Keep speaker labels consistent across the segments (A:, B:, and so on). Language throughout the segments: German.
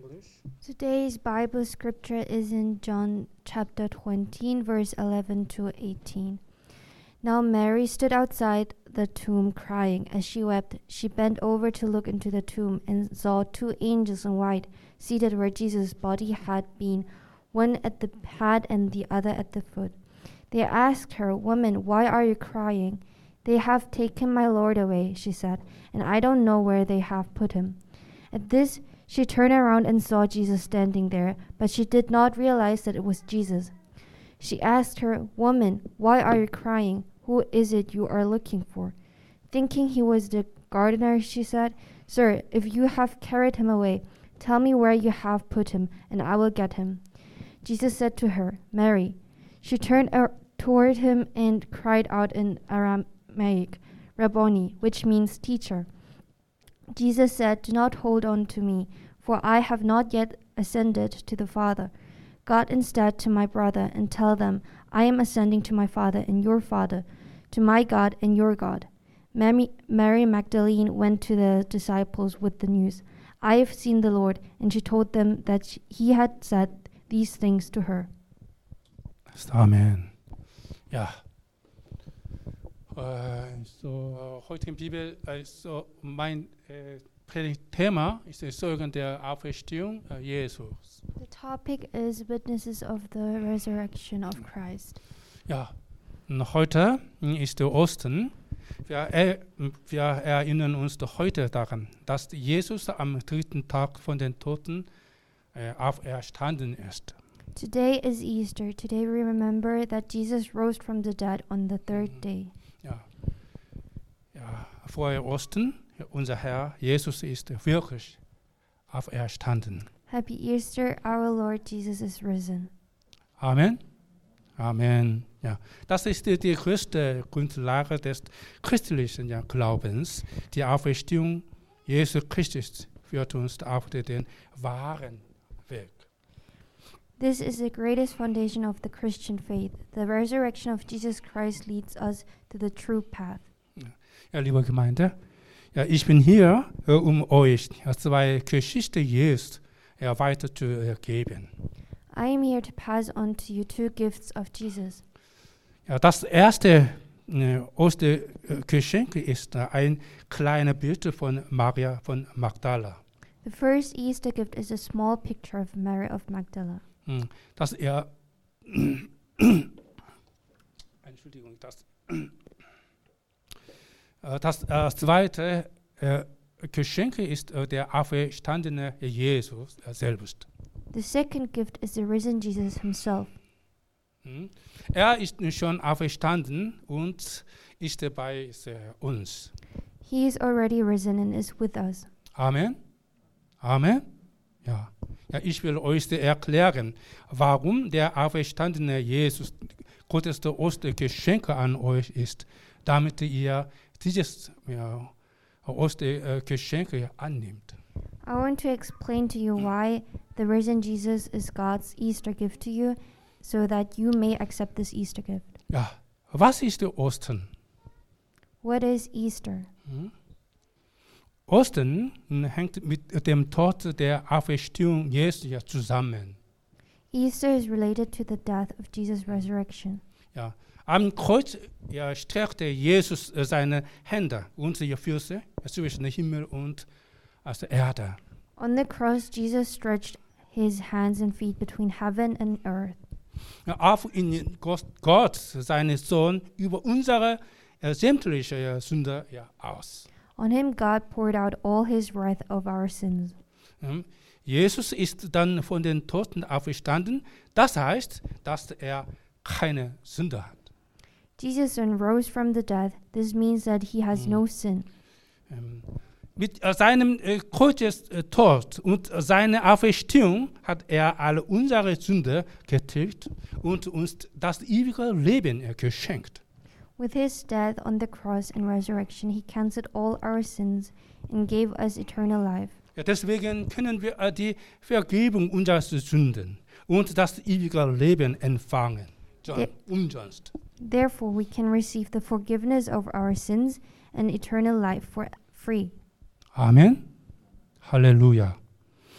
A: English.
B: Today's Bible scripture is in John chapter 20, verse 11 to 18. Now Mary stood outside the tomb crying. As she wept, she bent over to look into the tomb and saw two angels in white seated where Jesus' body had been, one at the head and the other at the foot. They asked her, "Woman, why are you crying?" "They have taken my Lord away," she said, "and I don't know where they have put him." At this, she turned around and saw Jesus standing there, but she did not realize that it was Jesus. She asked her, "Woman, why are you crying? Who is it you are looking for?" Thinking he was the gardener, she said, "Sir, if you have carried him away, tell me where you have put him, and I will get him." Jesus said to her, "Mary." She turned toward him and cried out in Aramaic, "Rabboni," which means teacher. Jesus said, "Do not hold on to me, for I have not yet ascended to the Father. Go instead to my brother and tell them, I am ascending to my Father and your Father, to my God and your God." Mary Magdalene went to the disciples with the news, "I have seen the Lord," and she told them that he had said these things to her.
A: Amen. Ja. Heute Bibel, mein Predigtthema ist das Zeugen der Auferstehung Jesus.
B: The topic is witnesses of the resurrection of Christ.
A: Ja, und heute ist der Ostern. Wir erinnern uns doch heute daran, dass Jesus am dritten Tag von den Toten auferstanden ist.
B: Today is Easter. Today we remember that Jesus rose from the dead on the third day.
A: Ja, frohe Ostern. Unser Herr Jesus ist wirklich auferstanden.
B: Happy Easter, our Lord Jesus is risen.
A: Amen. Amen. Ja, das ist die größte Grundlage des christlichen Glaubens. Die Auferstehung Jesu Christus führt uns auf den wahren Weg.
B: This is the greatest foundation of the Christian faith. The resurrection of Jesus Christ leads us to the true path.
A: Ja, liebe Gemeinde, ja, ich bin hier, um euch zwei Geschichten Jesu weiterzugeben.
B: I am here to pass on to you two gifts of Jesus.
A: Ja, das erste Ostergeschenk ist ein kleines Bild von Maria von Magdala.
B: The first Easter gift is a small picture of Mary of Magdala.
A: Das zweite Geschenk ist der auferstandene Jesus selbst.
B: The second gift is the risen Jesus himself.
A: Er ist schon auferstanden und ist bei uns.
B: He is already risen and is with us.
A: Amen. Amen. Ja. Ja, ich will euch erklären, warum der auferstandene Jesus Gottes Ostergeschenk an euch ist, damit ihr dieses Ostergeschenk annimmt.
B: I want to explain to you why the risen Jesus is God's Easter gift to you, so that you may accept this Easter gift.
A: Ja, was ist Ostern?
B: What is Easter?
A: Ostern hängt mit dem Tod der Auferstehung Jesu zusammen.
B: Easter is related to the death of Jesus' resurrection.
A: Ja, am Kreuz streckte Jesus seine Hände und seine Füße zwischen Himmel und Erde.
B: On the cross, Jesus stretched his hands and feet between heaven and earth.
A: Auf ihn Gott, seinen Sohn, über unsere sämtliche Sünde aus.
B: On him, God poured out all his wrath of our sins.
A: Jesus ist dann von den Toten auferstanden. Das heißt, dass er keine Sünde hat.
B: Jesus then rose from the dead. This means that he has no sin.
A: Mit seinem Kreuzestod und seiner Auferstehung hat er alle unsere Sünde getilgt und uns das ewige Leben geschenkt.
B: With his death on the cross and resurrection, he cancelled all our sins and gave us eternal life.
A: Ja, deswegen können wir die Vergebung unserer Sünden und das ewige Leben empfangen. Umsonst.
B: Therefore, we can receive the forgiveness of our sins and eternal life for free.
A: Amen. Halleluja.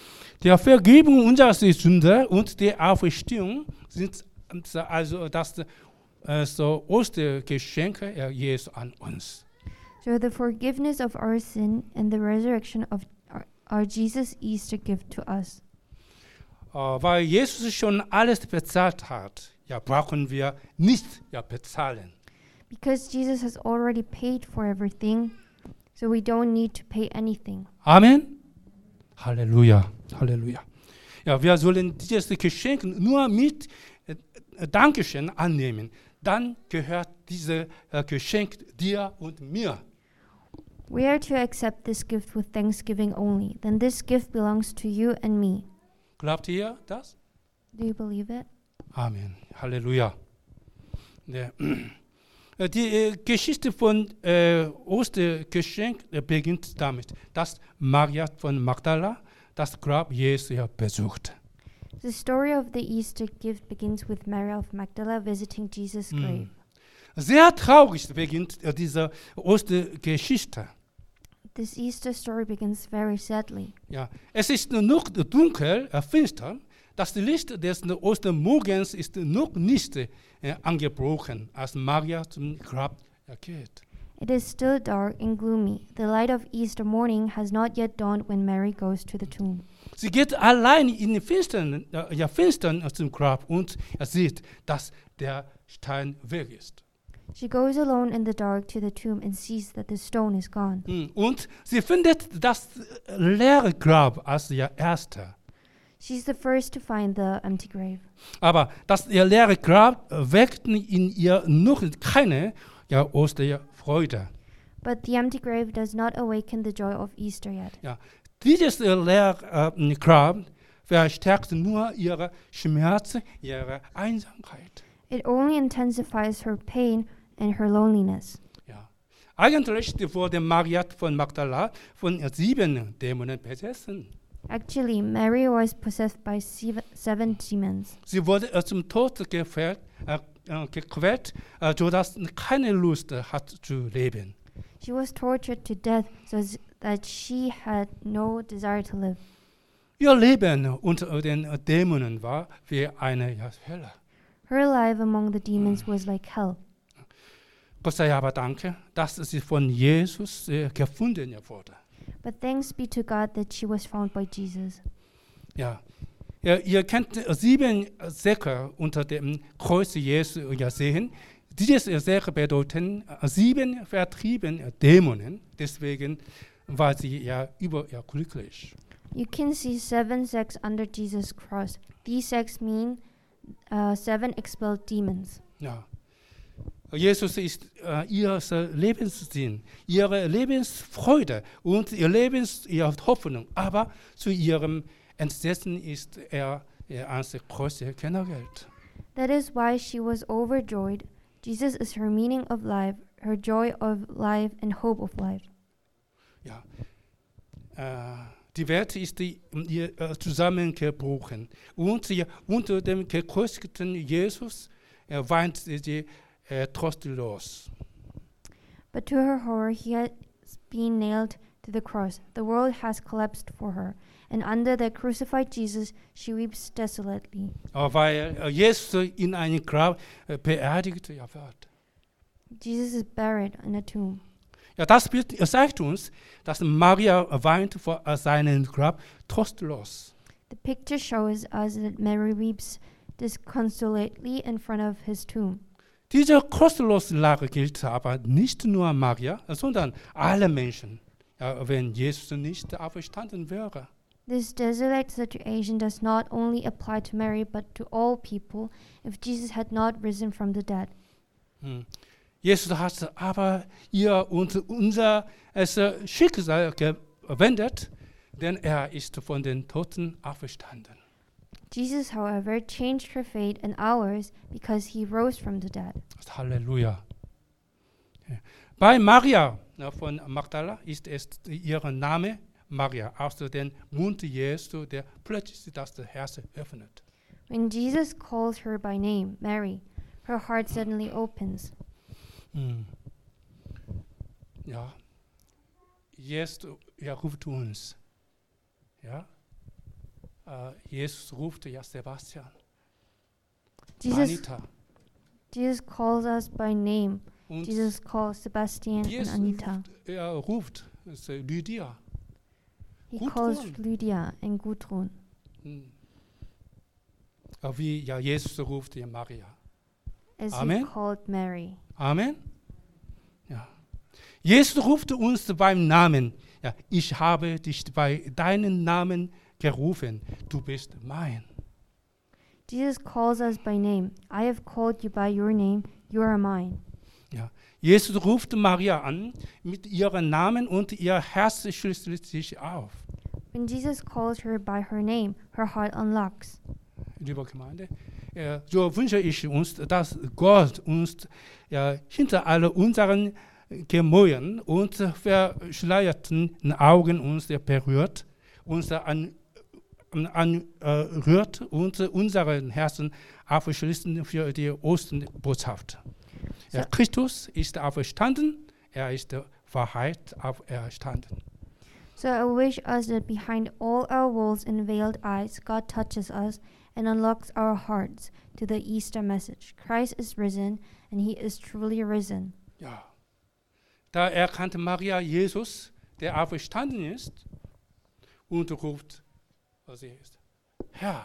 A: Die Vergebung unserer Sünde und die Auferstehung sind also das so Ostergeschenke Jesu an uns.
B: So the forgiveness of our sin and the resurrection of our Jesus' Easter gift to us.
A: Weil Jesus schon alles bezahlt hat, brauchen wir nicht bezahlen.
B: Because Jesus has already paid for everything, so we don't need to pay anything.
A: Amen. Halleluja, Halleluja. Ja, wir sollen dieses Geschenk nur mit Dankeschön annehmen. Dann gehört dieses Geschenk dir und mir.
B: We are to accept this gift with thanksgiving only. Then this gift belongs to you and me.
A: Glaubt ihr das?
B: Do you believe it?
A: Amen. Halleluja. Ja. Die Geschichte von Ostergeschenk beginnt damit, dass Maria von Magdala das Grab Jesu besucht.
B: The story of the Easter gift begins with Mary of Magdala visiting Jesus' grave.
A: Sehr traurig beginnt diese Ostergeschichte.
B: This Easter story begins very sadly.
A: Ja, es ist noch dunkel, finster. Das Licht des Ostermorgens ist noch nicht angebrochen, als Maria zum Grab geht.
B: It is still dark and gloomy. The light of Easter morning has not yet dawned when Mary goes to the tomb.
A: Sie geht allein in den Finstern zum Grab und sieht, dass der Stein weg ist.
B: She goes alone in the dark to the tomb and sees that the stone is gone.
A: Und sie findet das leere Grab als ihr erster.
B: She's the first to find the empty grave.
A: Aber das leere Grab weckt in ihr noch keine Osterfreude.
B: But the empty grave does not awaken the joy of Easter yet.
A: Ja, dieses leere Grab verstärkt nur ihre Schmerzen, ihre Einsamkeit.
B: It only intensifies her pain and her loneliness.
A: Ja. Eigentlich wurde Maria von Magdala von 7 Dämonen besessen.
B: Actually, Mary was possessed by 7 demons.
A: Sie wurde zum Tod gequält, sodass keine Lust hat zu leben.
B: She was tortured to death so that she had no desire to live.
A: Ihr Leben unter den Dämonen war wie eine Hölle.
B: Her life among the demons was like hell.
A: Gott sei aber danke, dass sie von Jesus gefunden wurde.
B: But thanks be to God that she was found by Jesus.
A: Ja. Ihr könnt 7 Säcke unter dem Kreuz Jesu sehen. Diese Säcke bedeuten 7 vertriebene Dämonen. Deswegen war sie überglücklich.
B: You can see 7 sacks under Jesus' cross. These sacks mean 7 expelled demons.
A: Ja. Jesus ist ihr Lebenssinn, ihre Lebensfreude und ihre Hoffnung. Aber zu ihrem Entsetzen ist ans Kreuz genagelt.
B: That is why she was overjoyed. Jesus is her meaning of life, her joy of life and hope of life.
A: Ja. Die Welt ist ihr zusammengebrochen. Und unter dem gekreuzigten Jesus weint sie trostlos.
B: But to her horror, he has been nailed to the cross. The world has collapsed for her. And under the crucified Jesus, she weeps desolately.
A: Weil Jesus in einem Grab beerdigt wird.
B: Jesus is buried in a tomb.
A: Ja, das Bild zeigt uns, dass Maria weint vor seinem Grab trostlos.
B: The picture shows us that Mary weeps disconsolately in front of his tomb.
A: Diese trostlose Lage gilt aber nicht nur Maria, sondern alle Menschen, wenn Jesus nicht auferstanden wäre.
B: This desolate situation does not only apply to Mary, but to all people if Jesus had not risen from the dead.
A: Jesus hat aber ihr und unser Schicksal gewendet, denn er ist von den Toten auferstanden.
B: Jesus, however, changed her fate and ours because he rose from the dead.
A: Halleluja. Bei Maria von Magdala ist es ihr Name Maria aus dem Mund Jesu, der plötzlich das Herz öffnet.
B: When Jesus calls her by name, Mary, her heart suddenly opens.
A: Ja, Jesus ruft uns. Ja, Jesus ruft ja Sebastian,
B: Jesus,
A: Anita.
B: Jesus calls us by name.
A: Und
B: Jesus calls Sebastian and
A: Jesus
B: Anita.
A: ruft Lydia.
B: He
A: Gudrun.
B: calls Lydia and Gudrun.
A: Wie ja Jesus ruft ja Maria.
B: As
A: Amen.
B: he called Mary.
A: Amen. Ja. Jesus ruft uns beim Namen. Ja, ich habe dich bei deinem Namen gerufen. Du bist mein.
B: Jesus calls us by name. I have called you by your name. You are mine.
A: Ja. Jesus ruft Maria an mit ihrem Namen und ihr Herz schließt sich auf.
B: When Jesus calls her by her name, her heart unlocks.
A: Liebe Gemeinde, so wünsche ich uns, dass Gott uns hinter alle unseren Gemäuern und verschleierten Augen uns berührt, uns anrührt und unseren Herzen aufschließen für die Osterbotschaft. Ja, Christus ist auferstanden, er ist der Wahrheit auferstanden.
B: So I wish us that behind all our walls and veiled eyes, God touches us and unlocks our hearts to the Easter message. Christ is risen, and he is truly risen.
A: Ja. Da erkannte Maria Jesus, der auferstanden ist, und ruft, was er ist, Herr.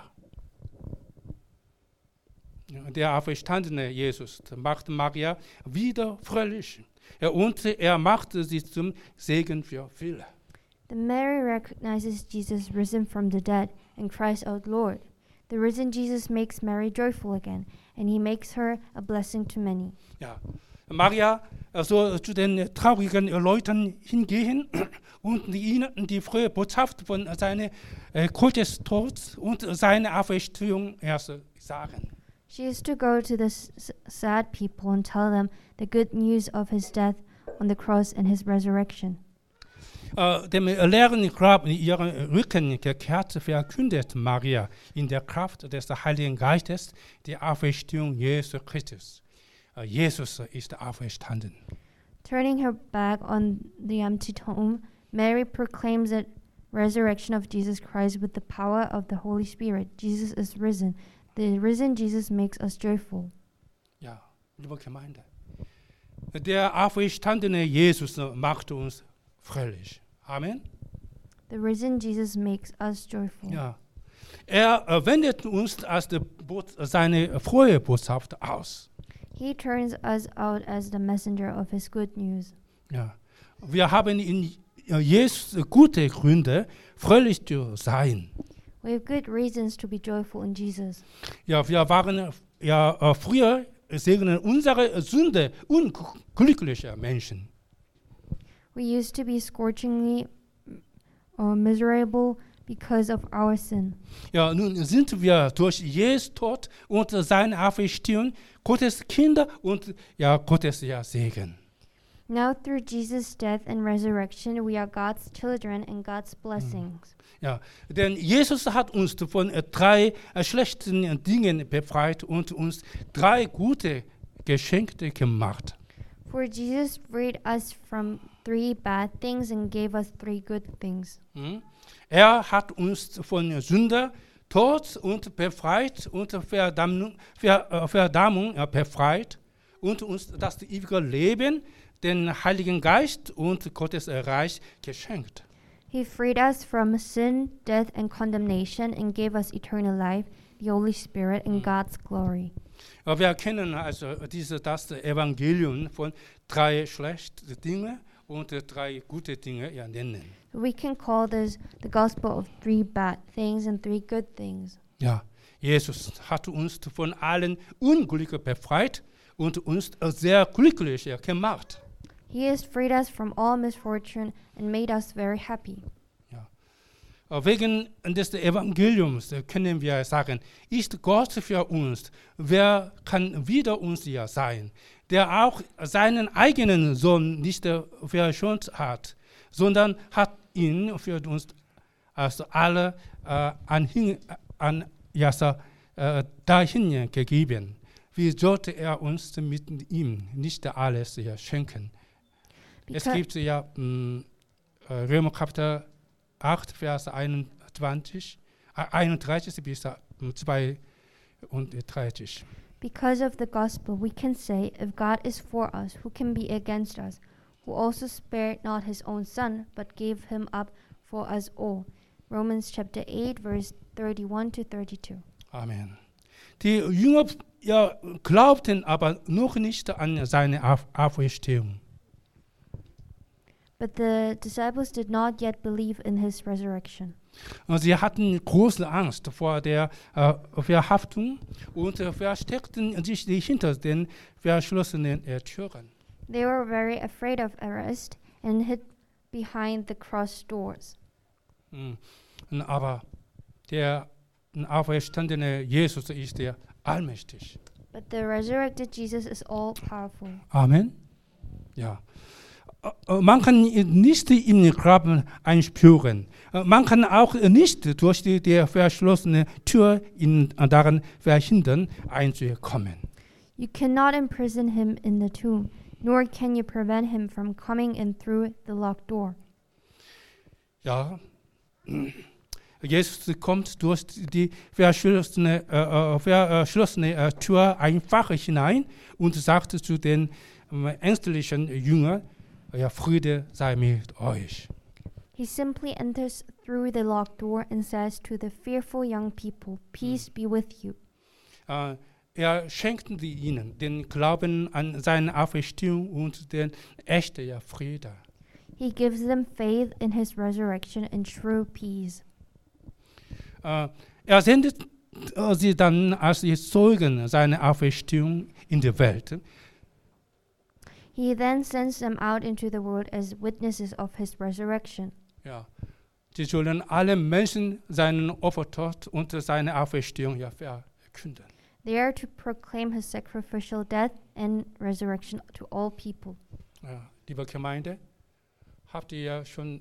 A: Ja, der auferstandene Jesus macht Maria wieder fröhlich. Ja, und er machte sie zum Segen für viele.
B: Then Mary recognizes Jesus risen from the dead and cries out, Lord. The risen Jesus makes Mary joyful again, and he makes her a blessing to many.
A: Ja, Maria soll zu den traurigen Leuten hingehen und ihnen die frohe Botschaft von seinem Tod und seiner Auferstehung erst sagen.
B: She is to go to the sad people and tell them the good news of his death on the cross and his resurrection.
A: Dem leeren Grab in ihren Rücken gekehrt verkündet Maria in der Kraft des Heiligen Geistes die Auferstehung Jesu Christus. Jesus ist auferstanden.
B: Turning her back on the empty tomb, Mary proclaims the resurrection of Jesus Christ with the power of the Holy Spirit. Jesus is risen. The risen Jesus makes us joyful.
A: Ja, liebe Gemeinde, der auferstandene Jesus macht uns fröhlich. Amen.
B: The risen Jesus makes us joyful.
A: Ja. Er wendet uns als seine frohe Botschaft aus.
B: He turns us out as the messenger of his good news.
A: Ja. Wir haben in Jesus gute Gründe, fröhlich zu sein.
B: We have good reasons to be joyful in Jesus.
A: Ja, wir waren früher segnen unsere Sünde unglückliche Menschen.
B: We used to be scorchingly miserable because of our sin.
A: Ja, nun sind wir durch Jesus Tod und seine Auferstehung Gottes Kinder und Gottes Segen.
B: Now through Jesus' death and resurrection, we are God's children and God's blessings.
A: Ja, denn Jesus hat uns von 3 schlechten Dingen befreit und uns 3 gute Geschenke gemacht.
B: For Jesus freed us from 3 bad things and gave us 3 good things.
A: Er hat uns von Sünde, Tod und befreit und Verdammung befreit und uns das ewige Leben, den Heiligen Geist und Gottes Reich geschenkt.
B: He freed us from sin, death, and condemnation and gave us eternal life, the Holy Spirit, and God's glory.
A: Wir kennen also das Evangelium von 3 schlechten Dingen und 3 gute Dinge nennen.
B: We can call this the gospel of 3 bad things and 3 good things.
A: Ja, Jesus hat uns von allen Unglücken befreit und uns sehr glücklich gemacht.
B: He has freed us from all misfortune and made us very happy.
A: Ja. Wegen des Evangeliums können wir sagen, ist Gott für uns, wer kann wider uns sein, der auch seinen eigenen Sohn nicht verschont hat, sondern hat ihn für uns also alle dahin gegeben. Wie sollte er uns mit ihm nicht alles schenken? Es gibt Römer Kapitel 8, Vers 21. 31 bis 32.
B: Because of the gospel, we can say, if God is for us, who can be against us? Who also spared not his own son, but gave him up for us all. Romans chapter 8, verse 31 to 32.
A: Amen. Die Jünger glaubten aber noch nicht an seine Auferstehung.
B: But the disciples did not yet believe in his resurrection.
A: Und sie hatten große Angst vor der Verhaftung und versteckten sich hinter den verschlossenen Türen.
B: They were very afraid of arrest and hid behind the crossed doors.
A: Aber der auferstandene Jesus ist der allmächtig.
B: But the resurrected Jesus is all powerful.
A: Amen. Ja. Man kann nicht in den Graben einspüren. Man kann auch nicht durch die verschlossene Tür daran verhindern, einzukommen.
B: You cannot imprison him in the tomb, nor can you prevent him from coming in through the locked door.
A: Ja, Jesus kommt durch die verschlossene Tür einfach hinein und sagt zu den ängstlichen Jüngern, ja, Friede sei mit euch.
B: He simply enters through the locked door and says to the fearful young people, peace be with you.
A: Er schenkte ihnen den Glauben an seine Auferstehung und den echten Frieden.
B: He gives them faith in his resurrection and true peace.
A: Er sendet sie dann als die Zeugen seiner Auferstehung in die Welt.
B: He then sends them out into the world as witnesses of his resurrection.
A: Ja, sie sollen alle Menschen seinen Opfertod und seine Auferstehung verkünden.
B: They are to proclaim his sacrificial death and resurrection to all people.
A: Ja, liebe Gemeinde, habt ihr schon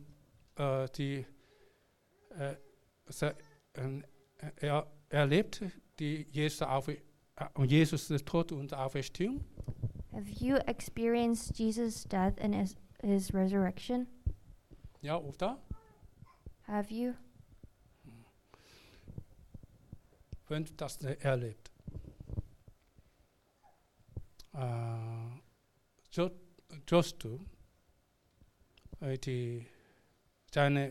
A: erlebt, die Jesus Tod und Auferstehung?
B: Have you experienced Jesus' death and his resurrection?
A: Ja, oder?
B: Have you?
A: Wenn du das erlebt. Just du seine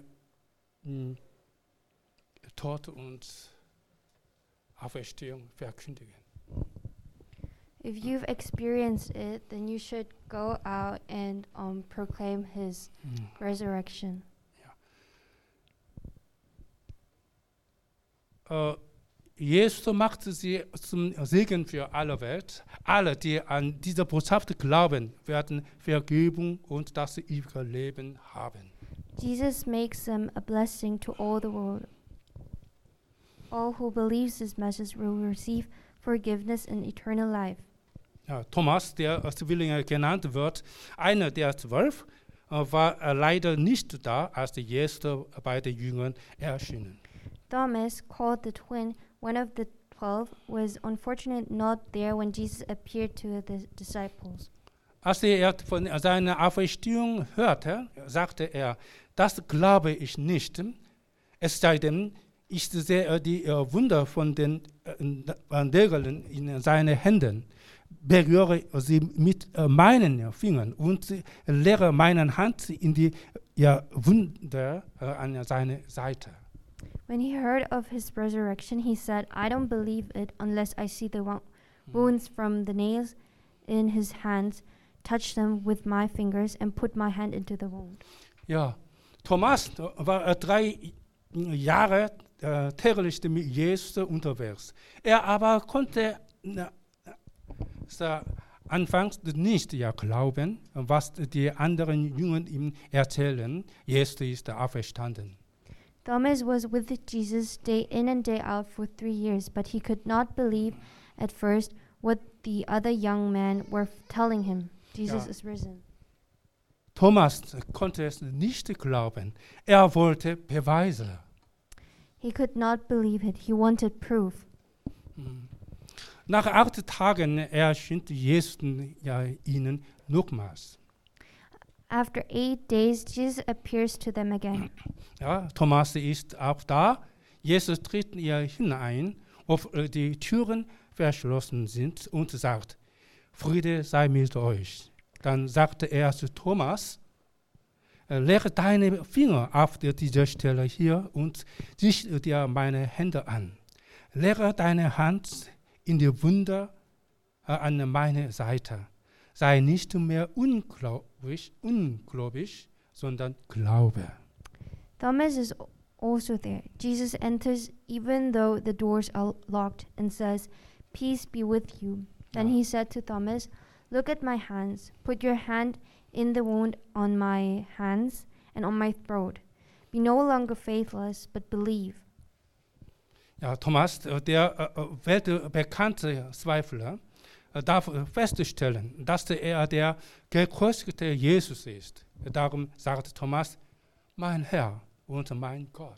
A: Tod und Auferstehung verkündigen.
B: If you've experienced it, then you should go out and proclaim his resurrection.
A: Jesus machte sie zum Segen für alle Welt. Alle, die an diese Botschaft glauben, werden Vergebung und das ewige Leben haben.
B: Jesus makes them a blessing to all the world. All who believe this message will receive forgiveness and eternal life.
A: Ja, Thomas, der als Zwilling genannt wird, einer der 12, war leider nicht da, als Jesus bei den Jüngern erschienen.
B: Thomas, called the twin, one of the 12, was unfortunately not there when Jesus appeared to the disciples.
A: Als er von seiner Auferstehung hörte, sagte er, das glaube ich nicht, es sei denn, ich sehe die Wunder von den Nägeln in seinen Händen, berühre sie mit meinen Fingern und lehre meine Hand in die Wunder an seine Seite.
B: When he heard of his resurrection, he said, I don't believe it unless I see the wounds from the nails in his hands, touch them with my fingers and put my hand into the wound.
A: Ja, Thomas war 3 Jahre täglich mit Jesus unterwegs. Er aber konnte anfangs nicht glauben, was die anderen Jünger ihm erzählen. Jesus ist auferstanden.
B: Thomas was with Jesus day in and day out for 3 years, but he could not believe at first what the other young men were telling him. Jesus is risen.
A: Thomas konnte es nicht glauben. Er wollte Beweise.
B: He could not believe it. He wanted proof.
A: Nach 8 Tagen erschien Jesus ihnen nochmals.
B: After 8 days, Jesus appears to them again.
A: Ja, Thomas ist auch da. Jesus tritt in ihr hinein, obwohl die Türen verschlossen sind und sagt, Friede sei mit euch. Dann sagte er zu Thomas, lege deine Finger auf diese Stelle hier und sieh dir meine Hände an. Lege deine Hand in die Wunde an meine Seite. Sei nicht mehr ungläubig, sondern glaube.
B: Thomas is also there. Jesus enters even though the doors are locked and says, "Peace be with you." Then he said to Thomas, "Look at my hands. Put your hand in the wound on my hands and on my throat. Be no longer faithless, but believe."
A: Ja, Thomas, der weltbekannte Zweifler, darf feststellen, dass er der gekreuzigte Jesus ist. Darum sagt Thomas, mein Herr und mein Gott.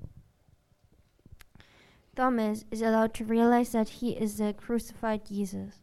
B: Thomas is allowed to realize that he is the crucified Jesus.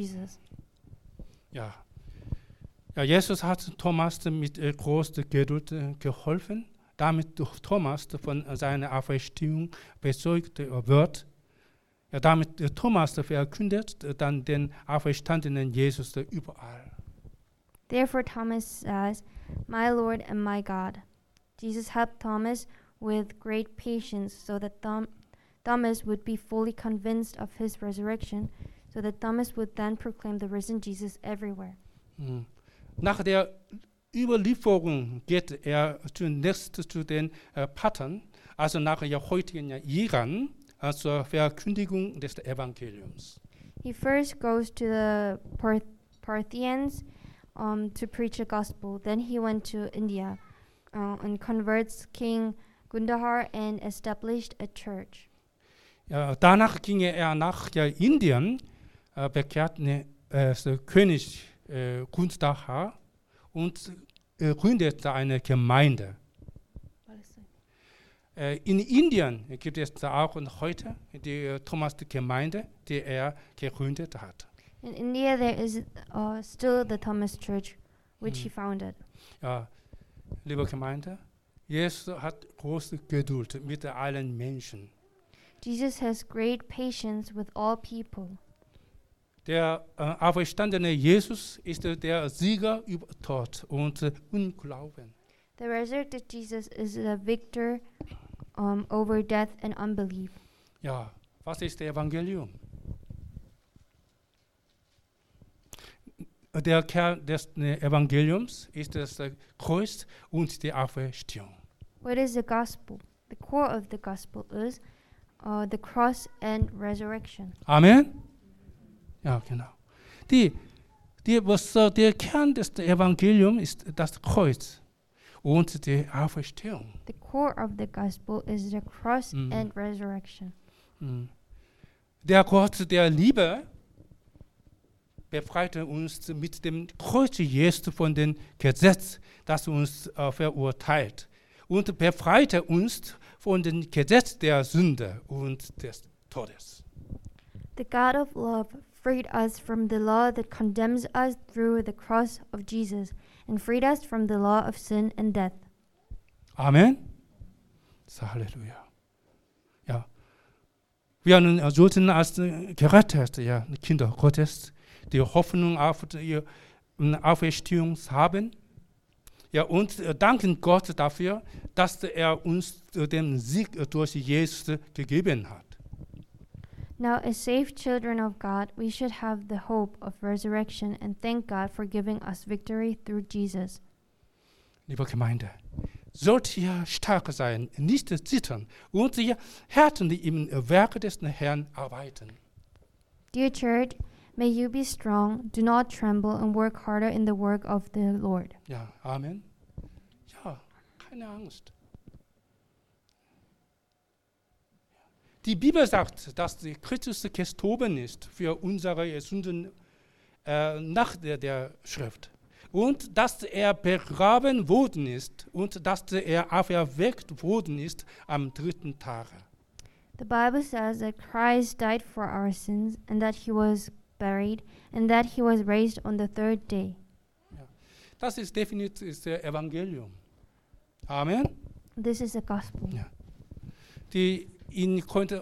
A: Ja, Jesus hat Thomas mit großer Geduld geholfen, damit Thomas von seiner Auferstehung bezeugt wird. Ja, damit Thomas verkündet dann den auferstandenen Jesus überall.
B: Therefore Thomas says, "My Lord and my God." Jesus helped Thomas with great patience so that Thomas would be fully convinced of his resurrection, so that Thomas would then proclaim the risen Jesus everywhere.
A: Nach der Überlieferung geht er zunächst zu den Partern, also nach der heutigen Iran, zur Verkündigung des Evangeliums.
B: He first goes to the Parthians to preach the gospel. Then he went to India and converts King Gundahar and established a church.
A: Ja, danach ging er nach Indien, bekehrte König Gundahar und gründete eine Gemeinde. In Indien gibt es auch heute die Thomas-Gemeinde, die er gegründet hat.
B: In India there is still the Thomas Church, which he founded.
A: Ja, liebe Gemeinde, Jesus hat große Geduld mit allen Menschen.
B: Jesus has great patience with all people.
A: Der auferstandene Jesus ist der Sieger über Tod und Unglauben.
B: The resurrected Jesus is the victor over death and unbelief.
A: Ja, was ist das Evangelium? Der Kern des Evangeliums ist das Kreuz und die Auferstehung.
B: What is the gospel? The core of the gospel is the cross and resurrection.
A: Amen? Ja, genau. Der Kern des Evangeliums ist das Kreuz und die Auferstehung.
B: The core of the gospel is the cross and resurrection.
A: Der Gott der Liebe befreite uns mit dem Kreuz Jesu von dem Gesetz, das uns verurteilt, und befreite uns von dem Gesetz der Sünde und des Todes.
B: The God of love freed us from the law that condemns us through the cross of Jesus and freed us from the law of sin and death.
A: Amen. Halleluja. Ja. Wir sollten als gerettete Kinder Gottes die Hoffnung auf die Auferstehung haben. Ja, und danken Gott dafür, dass er uns den Sieg durch Jesus gegeben hat.
B: Now, as saved children of God, we should have the hope of resurrection and thank God for giving us victory through Jesus.
A: Liebe Gemeinde, sollt ihr stark sein, nicht zittern und ihr Herzen im Werk des Herrn arbeiten.
B: Dear church, may you be strong, do not tremble, and work harder in the work of the Lord.
A: Ja, Amen. Ja, keine Angst. Die Bibel sagt, dass Christus gestorben ist für unsere Sünden nach der Schrift. Und dass er begraben worden ist und dass er auferweckt worden ist am 3. Tage.
B: The Bible says that Christ died for our sins and that he was buried and that he was raised on the 3rd day.
A: Ja. Das ist definitiv das Evangelium. Amen.
B: This is the gospel.
A: Ja. in Korinther,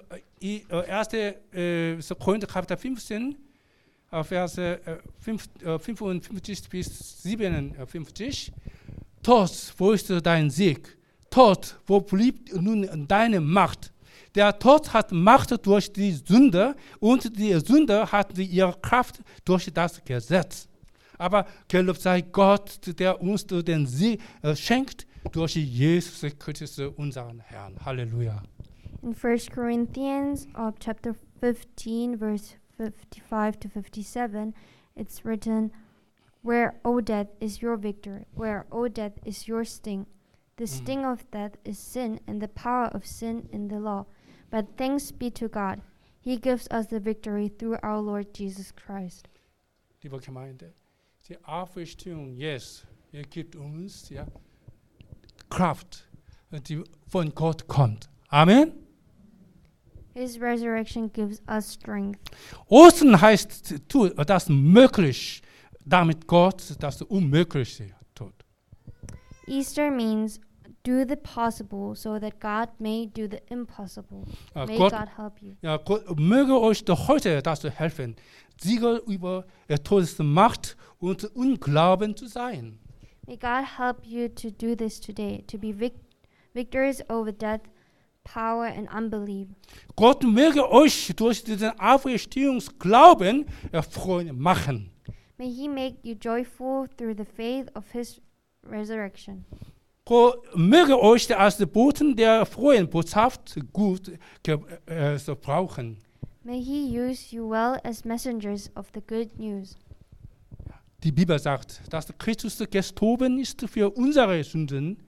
A: 1. Korinther Kapitel 15, Verse 55 bis 57. Tod, wo ist dein Sieg? Tod, wo blieb nun deine Macht? Der Tod hat Macht durch die Sünde und die Sünde hat ihre Kraft durch das Gesetz. Aber gelobt sei Gott, der uns den Sieg schenkt durch Jesus Christus, unseren Herrn. Halleluja.
B: In 1 Corinthians chapter 15, verse 55 to 57, it's written, "Where, O death, is your victory? Where, O death, is your sting? The sting of death is sin, and the power of sin in the law. But thanks be to God, He gives us the victory through our Lord Jesus Christ."
A: Liebe Gemeinde, die Auferstehung Jesu gibt uns Kraft, die von Gott kommt. Amen.
B: His resurrection gives us strength.
A: Ostern heißt das möglich, damit Gott das Unmögliche tut.
B: Easter means do the possible so that God may do the impossible. May
A: Gott,
B: God help you.
A: Ja, Gott möge euch heute dazu helfen, Sieger über Todesmacht und Unglauben zu sein.
B: May God help you to do this today, to be victorious over death, power, and unbelief.
A: Gott möge euch durch diesen Auferstehungsglauben erfreuen machen.
B: May He make you joyful through the faith of His resurrection.
A: Gott möge euch als Boten der frohen Botschaft gut brauchen.
B: May He use you well as messengers of the good news.
A: Die Bibel sagt, dass Christus gestorben ist für unsere Sünden.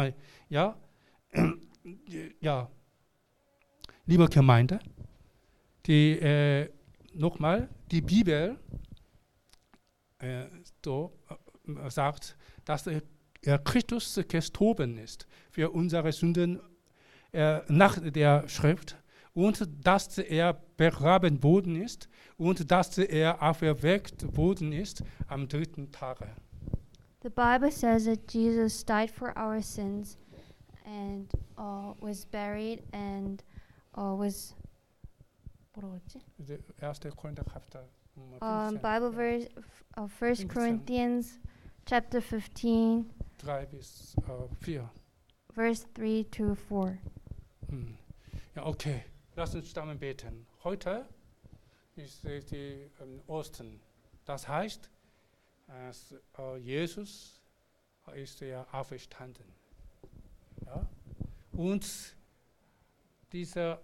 A: Liebe Gemeinde, nochmal, die Bibel sagt, dass Christus gestorben ist für unsere Sünden nach der Schrift und dass er begraben worden ist und dass er auferweckt worden ist am 3. Tage.
B: The Bible says that Jesus died for our sins and was buried and was 뭐라고
A: 1. Korinther Kapitel 15.
B: Bible verse of 1 Corinthians chapter 15
A: 3 bis 4.
B: verse 3 to 4.
A: Ja, okay. Lass uns zusammen beten. Heute ist die Ostern. Das heißt, Jesus ist ja auferstanden. Ja? Und dieser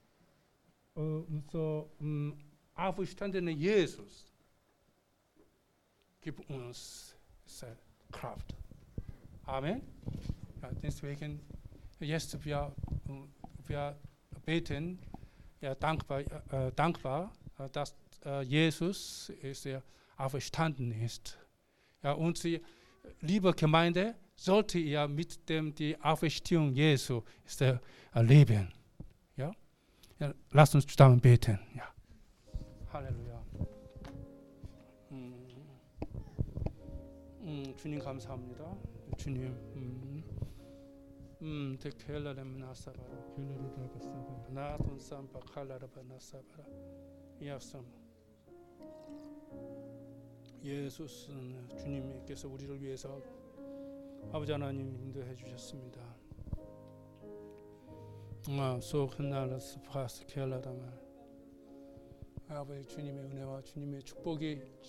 A: auferstandene Jesus gibt uns Kraft. Amen. Ja, deswegen jetzt wir beten, ja, dankbar, dass Jesus ist, auferstanden ist. Ja, und die liebe Gemeinde sollte ihr mit dem die Auferstehung Jesu erleben. Ja? Ja, lasst uns zusammen beten. Ja. 할렐루야. 주님 감사합니다. 주님. 데켈라렘 나사바라 귤르르다바사바 나돈삼 바칼라라바 나사바라 이아섬. 예수는 주님께서 우리를 위해서 아버지 하나님 인도해 주셨습니다. 소크나라스 파스 켈라라마 아버지 주님의 은혜와 주님의 축복이